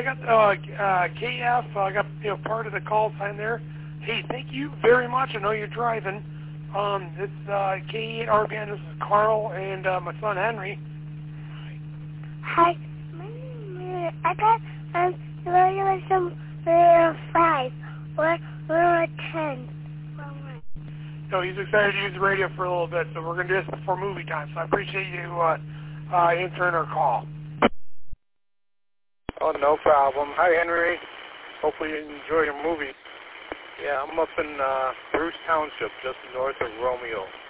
got KF. I got part of the call sign there. Hey, thank you very much. I know you're driving. It's K8 RBN. This is Carl and my son Henry. Hi. I got some 5 or 10. No, he's excited to use the radio for a little bit, so we're going to do this before movie time. So I appreciate you answering our call. Oh, no problem. Hi, Henry. Hopefully you enjoy your movie. Yeah, I'm up in Bruce Township, just north of Romeo.